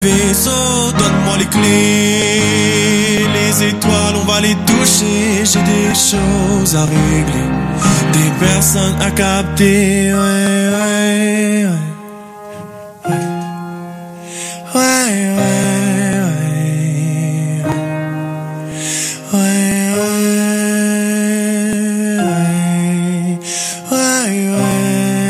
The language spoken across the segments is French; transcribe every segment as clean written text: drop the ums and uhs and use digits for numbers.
vaisseau, donne-moi les clés. Les étoiles, on va les toucher. J'ai des choses à régler, des personnes à capter. Ouais, ouais, ouais. Ouais, ouais, ouais, ouais. Ouais, ouais, ouais, ouais, ouais.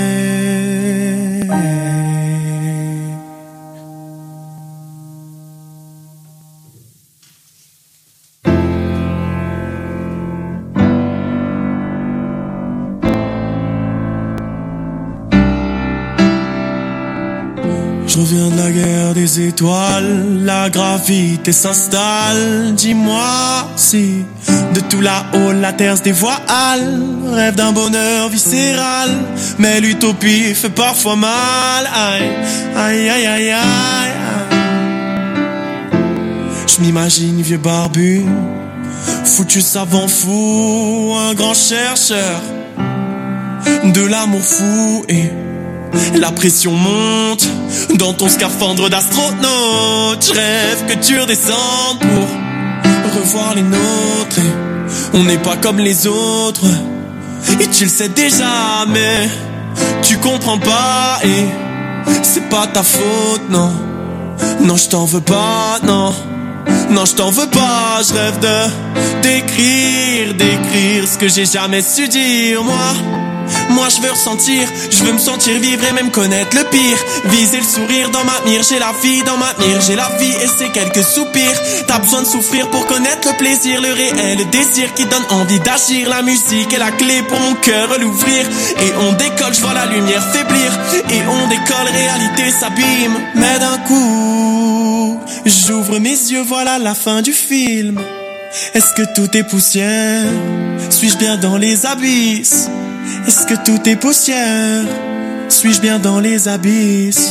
Je reviens de la guerre des étoiles, la gravité s'installe. Dis-moi si de tout là-haut la terre se dévoile. Rêve d'un bonheur viscéral, mais l'utopie fait parfois mal. Aïe, aïe, aïe, aïe, aïe, aïe. Je m'imagine vieux barbu, foutu savant fou, un grand chercheur de l'amour fou, et la pression monte dans ton scaphandre d'astronaute. Je rêve que tu redescendes pour revoir les nôtres, et on n'est pas comme les autres, et tu le sais déjà, mais tu comprends pas, et c'est pas ta faute, non. Non, je t'en veux pas, non. Non, je t'en veux pas. Je rêve de d'écrire ce que j'ai jamais su dire, moi je veux ressentir, je veux me sentir vivre et même connaître le pire. Viser le sourire dans ma mire, j'ai la vie dans ma mire, j'ai la vie et c'est quelques soupirs. T'as besoin de souffrir pour connaître le plaisir, le réel, le désir qui donne envie d'agir. La musique est la clé pour mon cœur l'ouvrir, et on décolle, je vois la lumière faiblir, et on décolle, réalité s'abîme. Mais d'un coup, j'ouvre mes yeux, voilà la fin du film. Est-ce que tout est poussière? Suis-je bien dans les abysses? Est-ce que tout est poussière? Suis-je bien dans les abysses?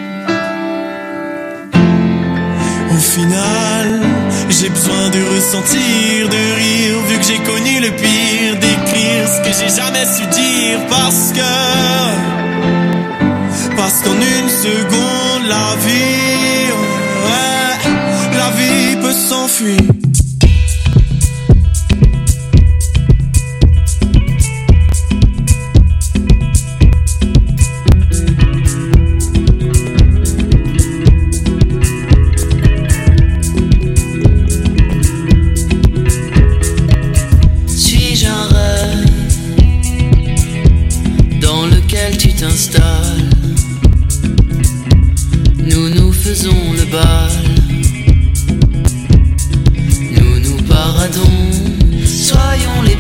Au final, j'ai besoin de ressentir, de rire, vu que j'ai connu le pire, d'écrire ce que j'ai jamais su dire, parce qu'en une seconde, la vie, ouais, la vie peut s'enfuir. Nous nous faisons le bal, nous nous paradons. Soyons les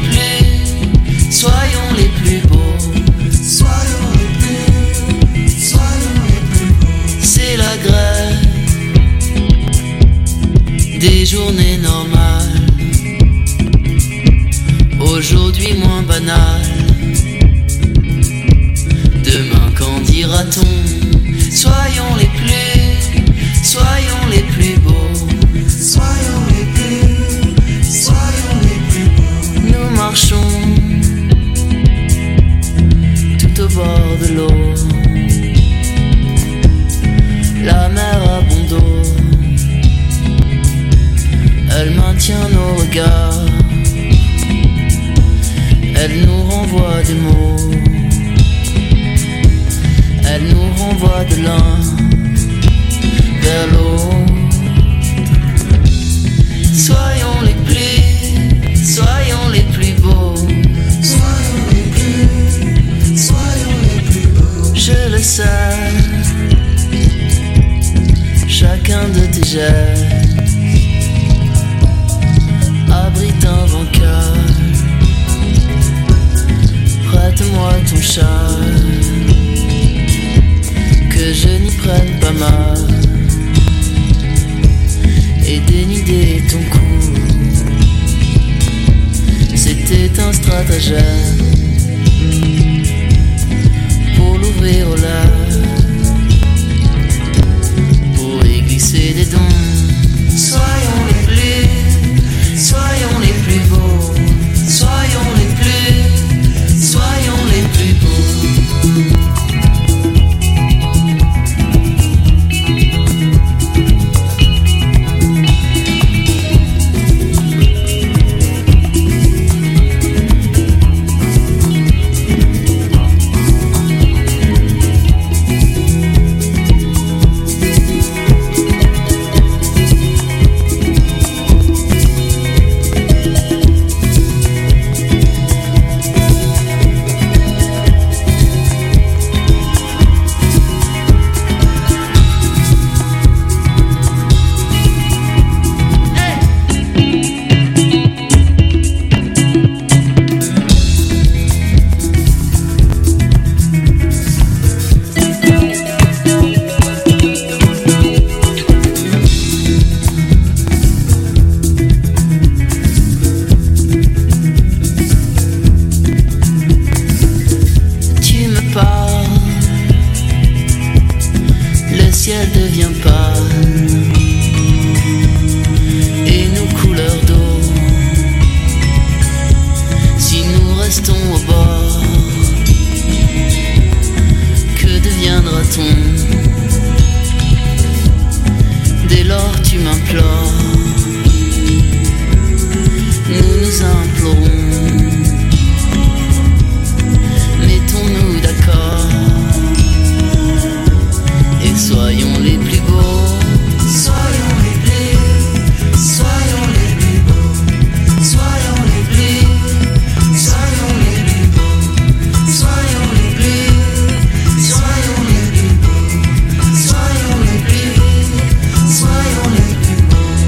plus beaux, soyons les plus beaux. C'est la grève des journées normales, aujourd'hui moins banales. Demain qu'en dira-t-on? Soyons les plus beaux, soyons les plus beaux. Nous marchons tout au bord de l'eau, la mer à bon dos, elle maintient nos regards, elle nous renvoie des mots, elle nous renvoie de l'un vers l'autre. Soyons les plus beaux, soyons les plus beaux. Je le sais, chacun de tes gestes abrite un vainqueur. Prête-moi ton char, que je n'y prenne pas mal, et dénider ton cou. C'était un stratagème pour l'ouvrir au large, pour y glisser des dons. Soyons les plus beaux, soyons les plus beaux. tu m'implores, nous nous implorons, mettons-nous d'accord et soyons les plus beaux. Soyons les plus, soyons les plus beaux, soyons les plus, soyons les plus beaux, soyons les plus, soyons les plus beaux, soyons les plus, soyons les plus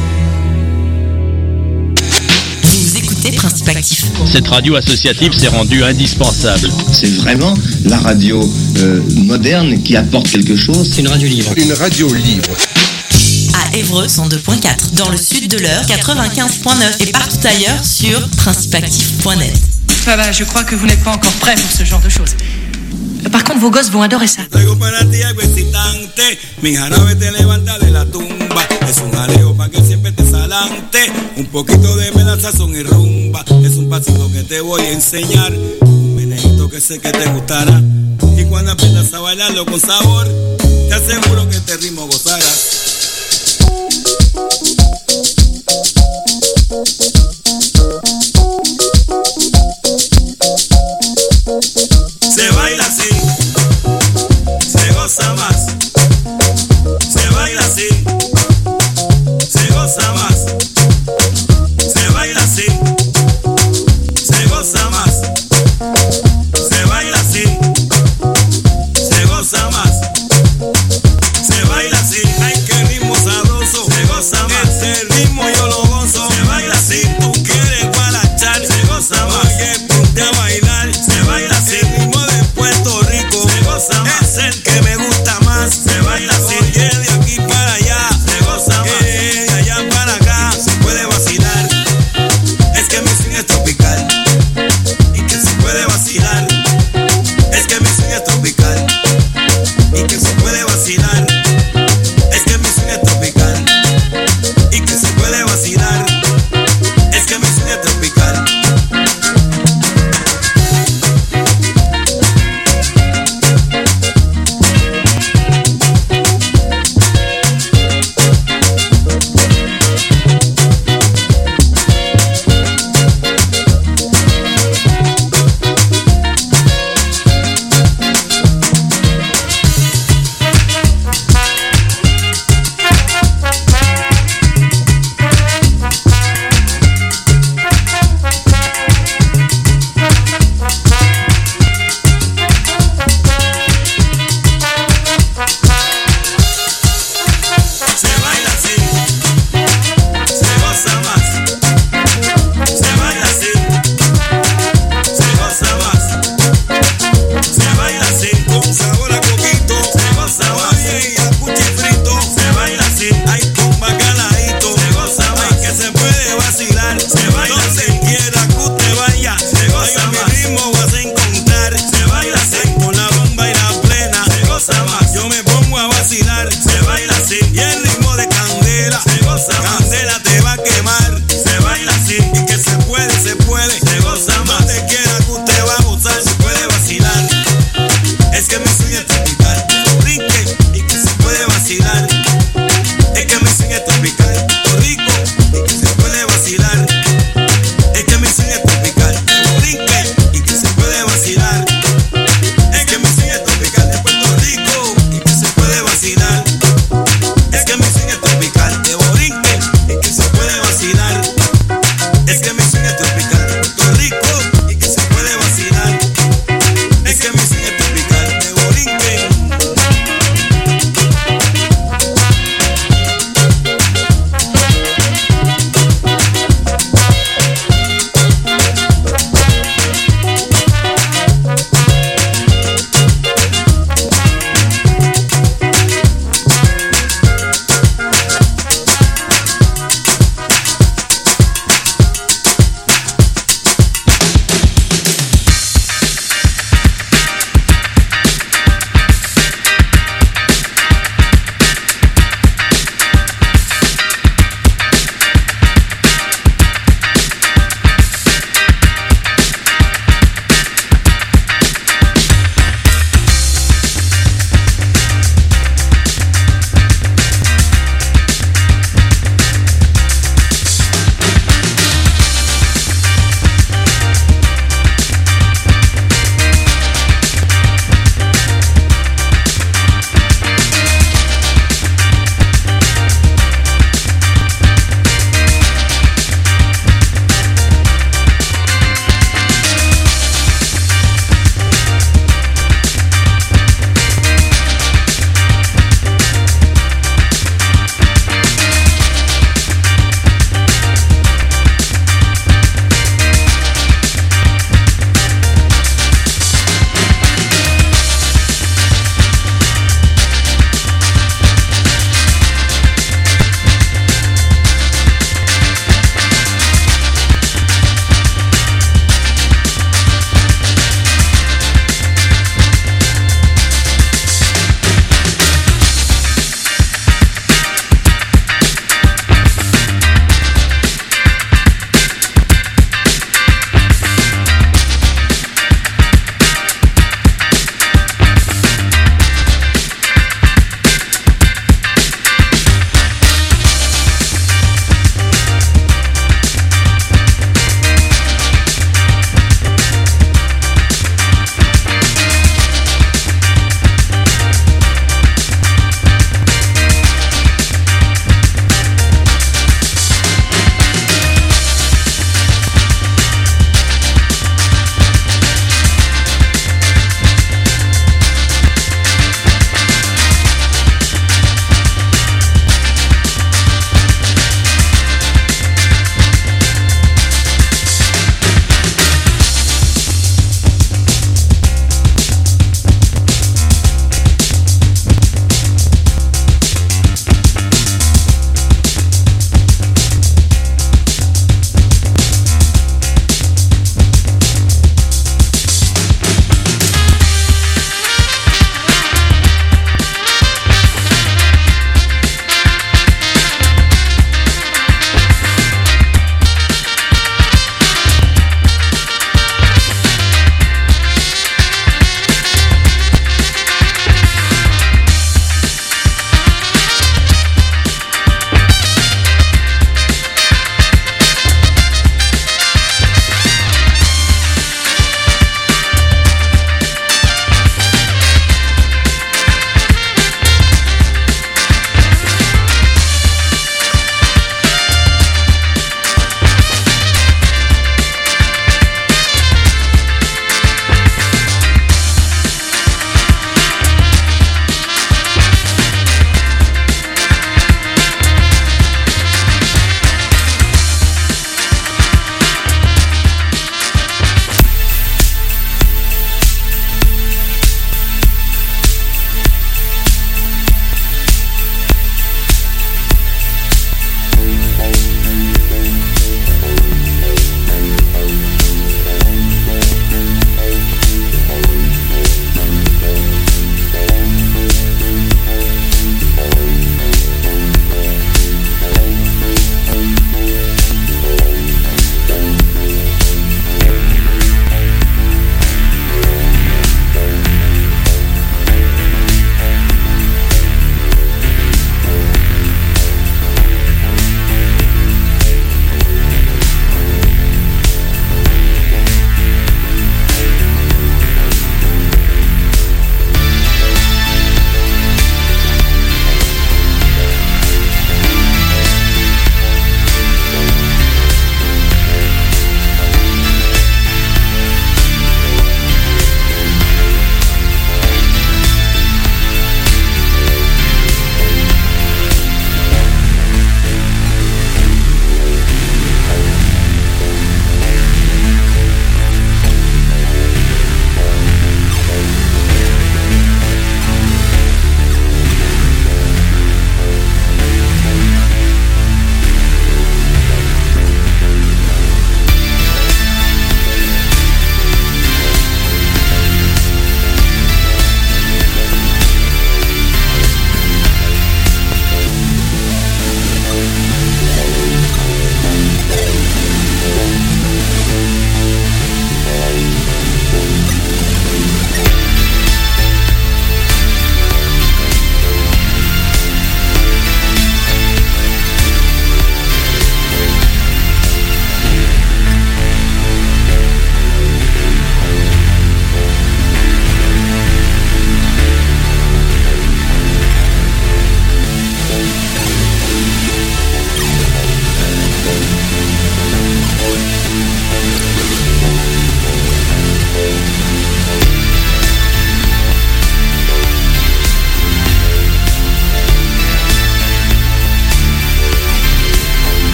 beaux. Vous écoutez Principe Actif. Cette radio associative s'est rendue indispensable. C'est vraiment la radio moderne qui apporte quelque chose. C'est une radio libre. Une radio libre. À Évreux 102.4, dans le sud de l'Eure 95.9 et partout ailleurs sur principeactif.net. Bah, je crois que vous n'êtes pas encore prêts pour ce genre de choses. Par contre, vos gosses vont adorer ça. Un poquito de melazazón y rumba. Es un pasito que te voy a enseñar. Un menejito que sé que te gustará. Y cuando aprendas a bailarlo con sabor, te aseguro que este ritmo gozarás. Se baila así, se goza más. Se baila así, se goza más. Se baila así, se goza más. Se baila así, se goza más. Se baila así, ay que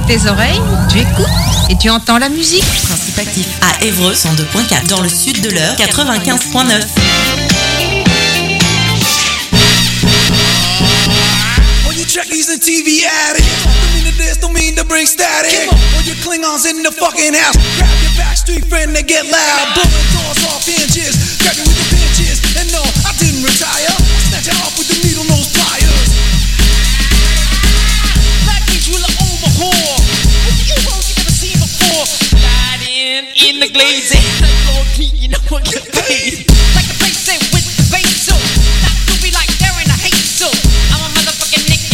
tes oreilles, tu écoutes et tu entends la musique. Principe Actif à Évreux 102.4. Dans le sud de l'Eure 95.9. Trekkies and TV addicts. Don't mean to this, don't mean to bring static. All your Klingons in the fucking house. Grab your backstreet friend and get loud. Blowing doors off hinges. Grab you with the pinches. And no, I didn't retire. Snatch it off with the needle nose pliers. Black kids will own my whore. What the U-boat you never seen before? Slide in the glazing. Like Lord King, you know what get paid. Like a bass with the bass so. Not to be like they're in a hate so. I'm a motherfucking Nick.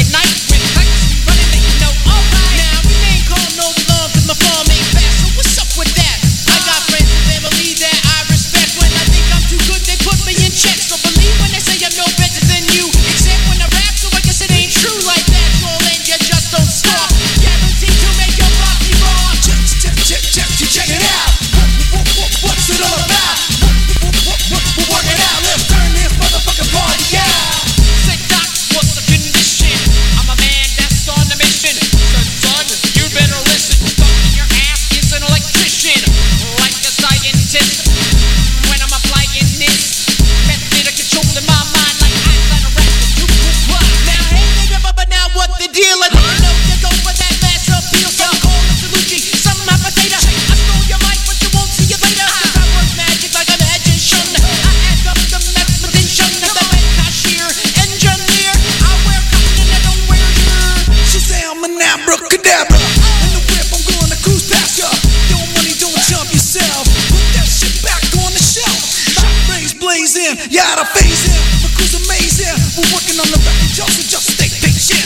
My farm ain't fast, so what's up with that? I got friends and family that I respect. When I think I'm too good, they put me in check. So believe when they say I'm no better than you. Except when I rap, so I guess it ain't true like that. Troll and you just don't stop. Guaranteed to make your body raw. Check it out. What's it all about? We're working out. Let's turn this motherfucking party out. Say, Doc, what's the condition? I'm a man that's on a mission. Son, you better listen. An electrician, like a scientist. When I'm applying this method of controlling my mind, like eyes on a rat. Now, hey, nigga, but now what the deal? I didn't know you go for that mass appeal. So call it Salucci, some potato. I stole your mic, but you won't see it later. I work magic like a magician. I add up the mathematician, the bank cashier, engineer. I wear cotton and I don't wear your Shazam and abracadabra. In the whip, I'm going to cruise past ya. Jump yourself, put that shit back on the shelf. Shot rays blazing, you out of phase in. The crew's amazing, we're working on the record, so just stay patient.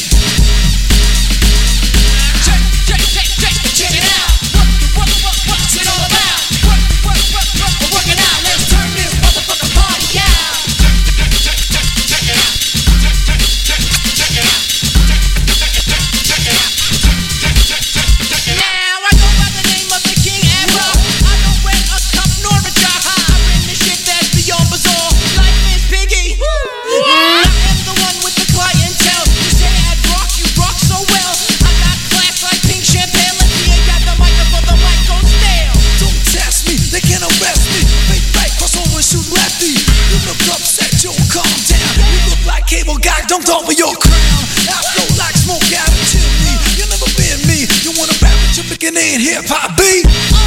Check it out. What's it all about? We're working out, let's turn this motherfucking party out. Check it out. Now I go by the name of the King. I don't rent a cup nor a job. I bring the shit that's beyond bizarre. Like Miss Piggy. I am the one with the clientele. You say I'd rock, you rock so well. I got class like pink champagne. Like he ain't got the mic before the mic goes stale. Don't test me, they can't arrest me. Fake right, cross over and shoot lefty. You look upset, yo, calm down. You look like cable guy dumped over your crown. I flow like smoke out of chimney. You never been me. You wanna rap with your pickin' in hip-hop beat?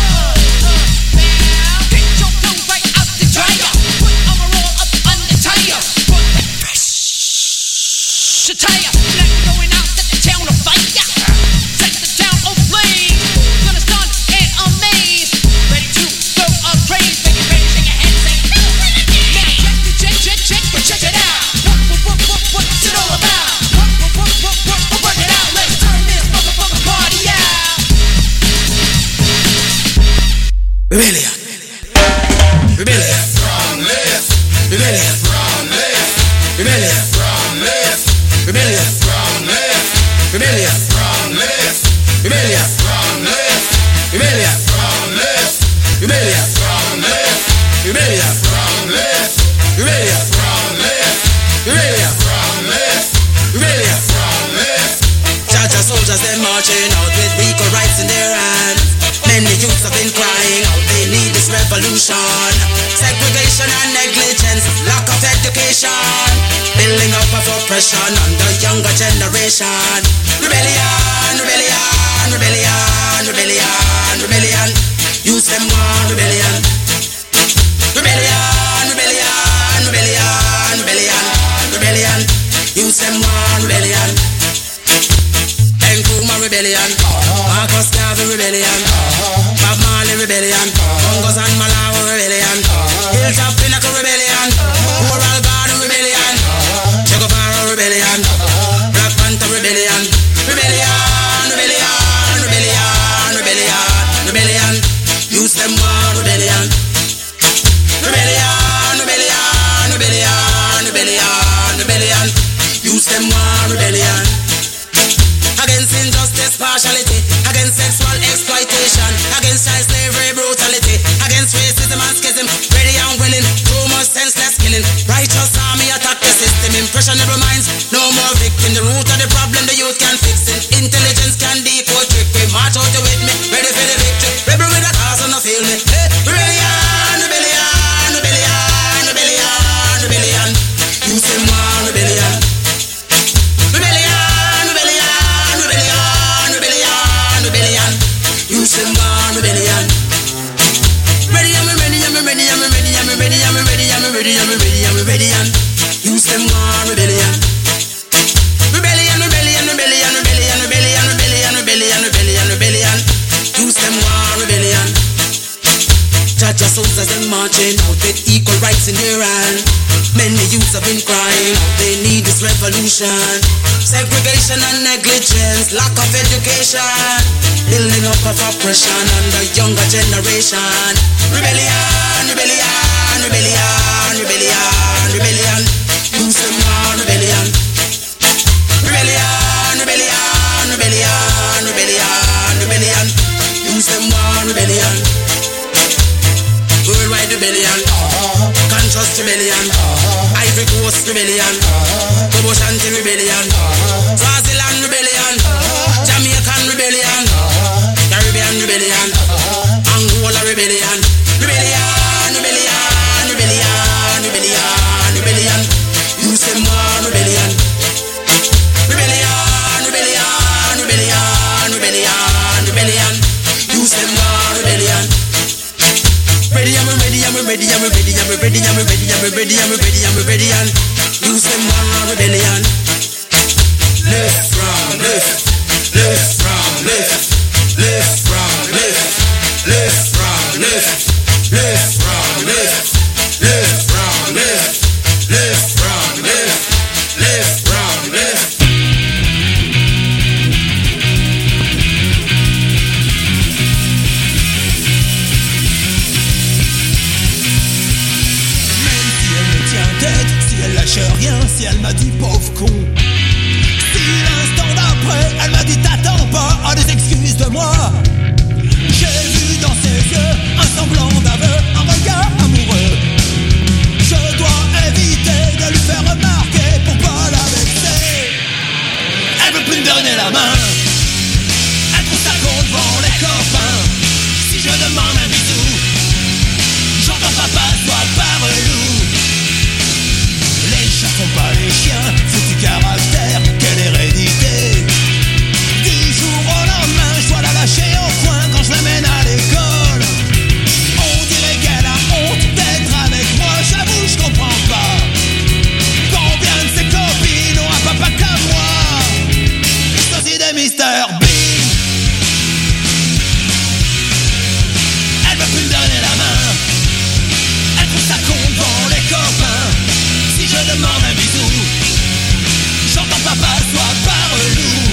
Tire, black going out, set the town on fire. Set the town on blaze. Gonna stun and amaze. Ready to go up crazy. Make it ready, shake your head, say no. Now check it out. What's it all about? We're working out. Let's turn this motherfucking party out. Rebellion. Rebellion. From left. Rebellion. From left. Rebellion. From left. Rebellion from left, rebellion from left, rebellion from left, rebellion from left, rebellion from left, rebellion from left, rebellion from left, rebellion from left, rebellion from left. Cha-cha soldiers them marching out with equal rights in their hands. Many youths have been crying out, they need this revolution. Segregation and negligence, lack of education, building up of oppression on the younger generation. Rebellion, rebellion, rebellion, rebellion, rebellion. Use them one rebellion. Rebellion, rebellion, rebellion, rebellion, rebellion. Use them one rebellion. Nkrumah rebellion, Marcus Garvey rebellion, Bob Marley rebellion, Bongos and Malawi rebellion, Hilltop Pinnacle rebellion, Oral Garden rebellion, Che Guevara rebellion, Black Panther rebellion, rebellion, rebellion, rebellion, rebellion, rebellion. Use them one rebellion. Rebellion, rebellion, rebellion, rebellion, rebellion. Use them one rebellion. Against injustice, partiality, against sexual exploitation, against child slavery, brutality, against racism and schism, ready and willing, too much senseless killing. Righteous army attack the system, impressionable minds, no more victim. The root of the problem the youth can fix it. Intelligence can decode trick. We them gone rebellion. Ready, I'm ready, I'm ready, I'm ready, I'm ready, I'm ready, I'm ready, I'm ready, I'm ready, I'm use them gone rebellion. Rebellion, rebellion, rebellion, rebellion, rebellion, rebellion, rebellion, rebellion, rebellion. Use them gone rebellion. Judge soldiers and marching out with equal rights in their hand. Many youths have been crying out, they need this revolution. Segregation and negligence, lack of education, building up of oppression on the younger generation. Rebellion, rebellion, rebellion, rebellion, rebellion. Use them more rebellion. Rebellion, rebellion, rebellion, rebellion, rebellion. Use them more rebellion. Worldwide rebellion, conscious rebellion, Ivory Coast rebellion, Togo Shanti rebellion, Swaziland rebellion, Jamaican rebellion, Caribbean rebellion, Angola rebellion, rebellion, rebellion, rebellion, rebellion, rebellion. Use them more rebellion. Rebellion, rebellion, rebellion, rebellion, rebellion. Use them more rebellion. Ready, I'm ready, I'm ready, I'm ready, I'm ready, I'm ready, I'm ready, I'm ready, I'm ready, and use them more rebellion. Left from left, left from left, left from left, left from left, left from left, left from left, left from left, left from left. Si elle lâche rien, si elle m'a dit pauvre con. Si l'instant d'après, elle m'a dit t'attends pas à des excuses de moi. J'ai vu dans ses yeux un semblant d'aveu, un regard amoureux. Je dois éviter de lui faire remarquer pour pas la vexer. Elle veut plus me donner la main. Elle trouve ça con devant les copains. Si je demande un bisou, j'entends papa, soit par loup. Les chats font pas les chiens, foutu caractère, quelle hérédité. Du jour au lendemain, je dois la lâcher au coin quand je l'amène à l'école. On dirait qu'elle a honte d'être avec moi, j'avoue je comprends pas. Combien de ses copines ont un papa comme moi? C'est aussi des Mr. Bean. Elle veut plus me donner la main. Elle trouve ça con devant les copains. Si je demande un bisou, j'entends papa, soit par loup.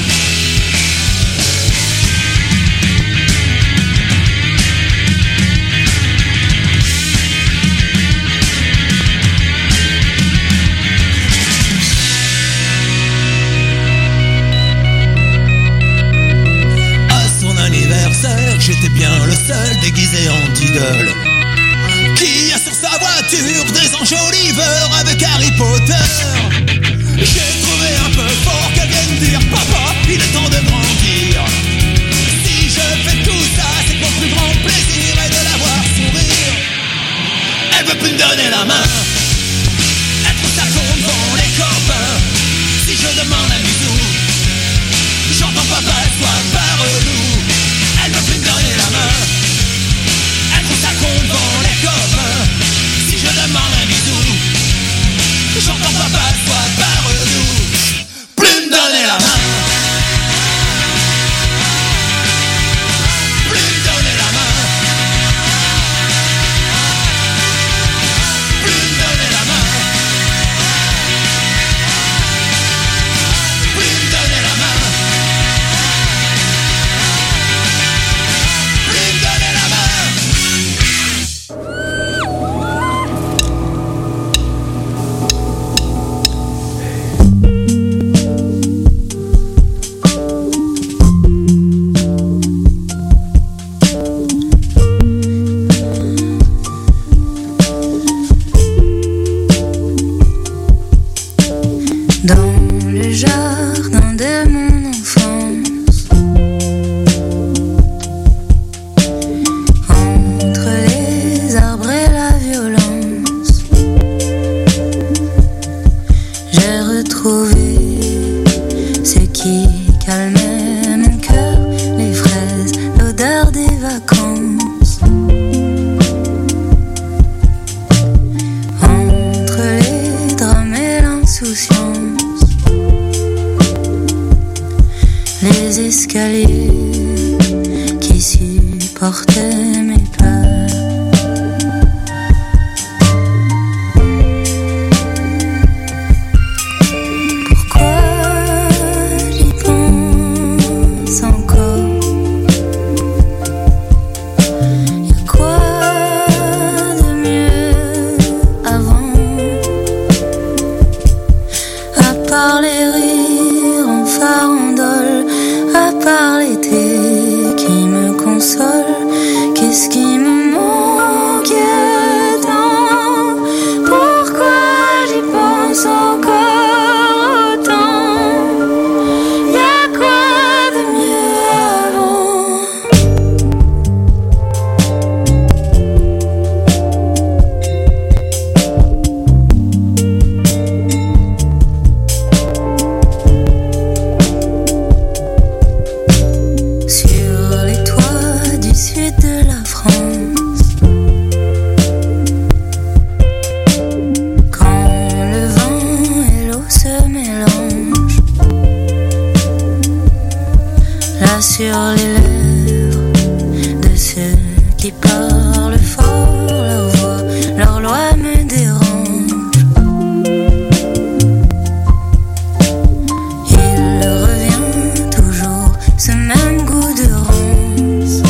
À son anniversaire, j'étais bien le seul déguisé en idole qui a sur sa voiture des enjoliveurs avec Harry Potter. J'ai trouvé un peu fort qu'elle vienne dire papa, il est temps de grandir. Si je fais tout ça, c'est pour plus grand plaisir et de la voir sourire. Elle veut plus me donner la main. Elle trouve ça con devant les copains. Si je demande un bisou, j'entends papa, soit par loup. Elle veut plus me donner la main. Elle trouve ça con devant les copains. Si je demande un bisou, j'entends papa, soit par loup. Plus me donner la main. Plus me donner la main. Plus me donner la main. Plus me donner la main. vacances. Entre les drames et l'insouciance, les escaliers qui supportaient mes peurs. Pourquoi j'y pense encore? Y'a quoi de mieux avant, à part les rires en farandole, à part l'été qui me console? Qu'est-ce qui me manque tant? Pourquoi j'y pense encore autant? Y'a quoi de mieux avant? Sur les toits du sud de la France, quand le vent et l'eau se mélangent, là sur les lèvres de ceux qui parlent fort, leur voix, leur loi me dérange. Il revient toujours ce même goût de rance,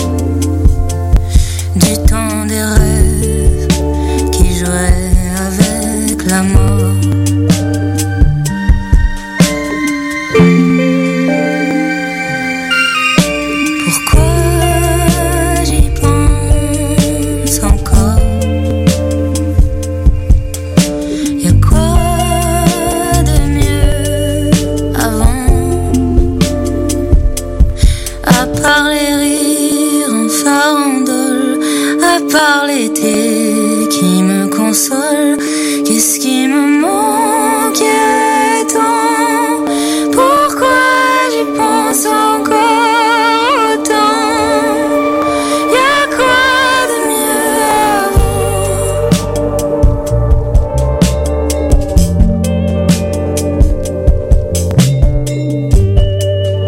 du temps des rêves qui jouaient avec la mort. Pourquoi j'y pense encore? Y'a quoi de mieux avant, à part les rires en farandole, à part l'été qui me console?